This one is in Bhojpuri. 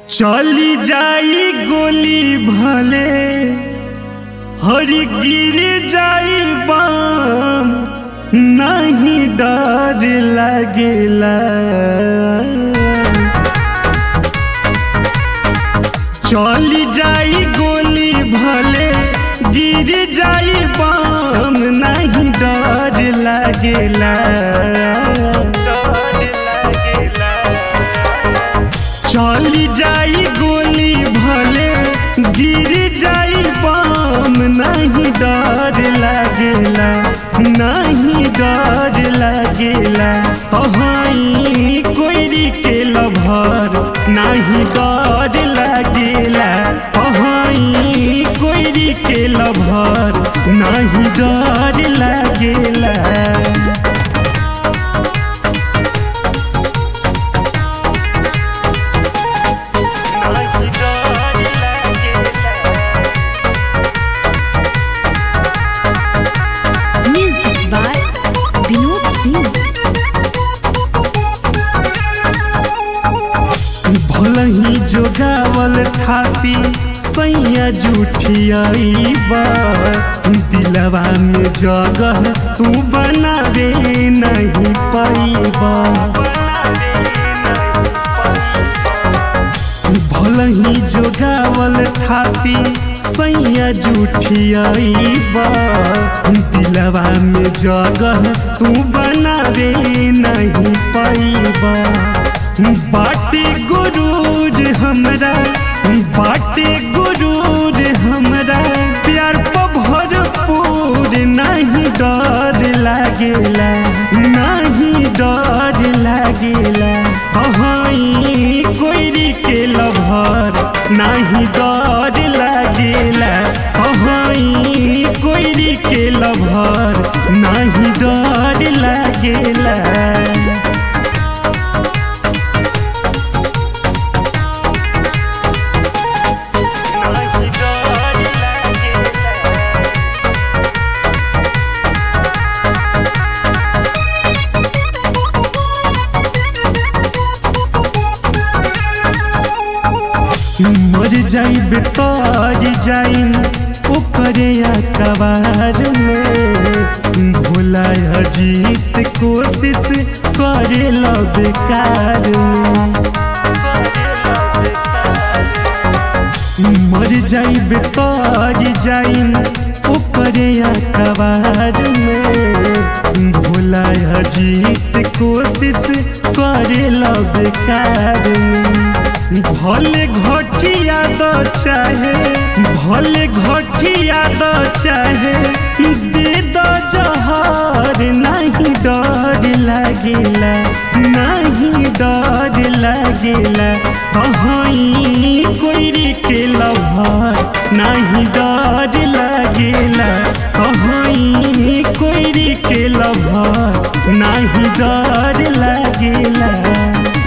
चली जाई गोली भले हर गिर जाई बाम नहीं डर लगेला। चली जाई गोली भले गिर जाई बाम नहीं डर लगेला। चली जाई गोली भले गिर जाई बाम नहीं डर लगेला, नहीं डर लगेला। तहाई कोयरी के लभर नहीं डर लगेला, तहाई कोयरी के लभर नहीं डर लगेला। भलही जोगावल थाती सैया जुठियाई बा, दिलवा में जगह तू बनावे नहीं पाईबा। भलही जोगावल थाती सैया जुठियाई बा, दिलवा में जगह तू बनावे नहीं पाईबा। बाटे गुरूर हमरा, बाटे गुरूर हमरा, प्यार पर भरपूर नहीं डर लागेला, नहीं डर लागेला। तहाई कोयरी के लभर नहीं डर लागेला, तहाई कोयरी के लभर नहीं डर लागेला। मर जाइब तर जाइन ओकरे अखबार में, भोला अजीत कोशिश करे लो बेकार में। मर जाइब तर जाइन ओकरे अखबार में, भोला अजीत कोशिश करे लो बेकार में। भले घटिया दो चाहे, भले घटिया दो चाहे, दे दो जहर नहीं डर लगेला, नहीं डर लगेला। तहाई कोयरी के लभर नहीं डर लगेला, तहाई कोयरी के लभर नहीं डर लगेला।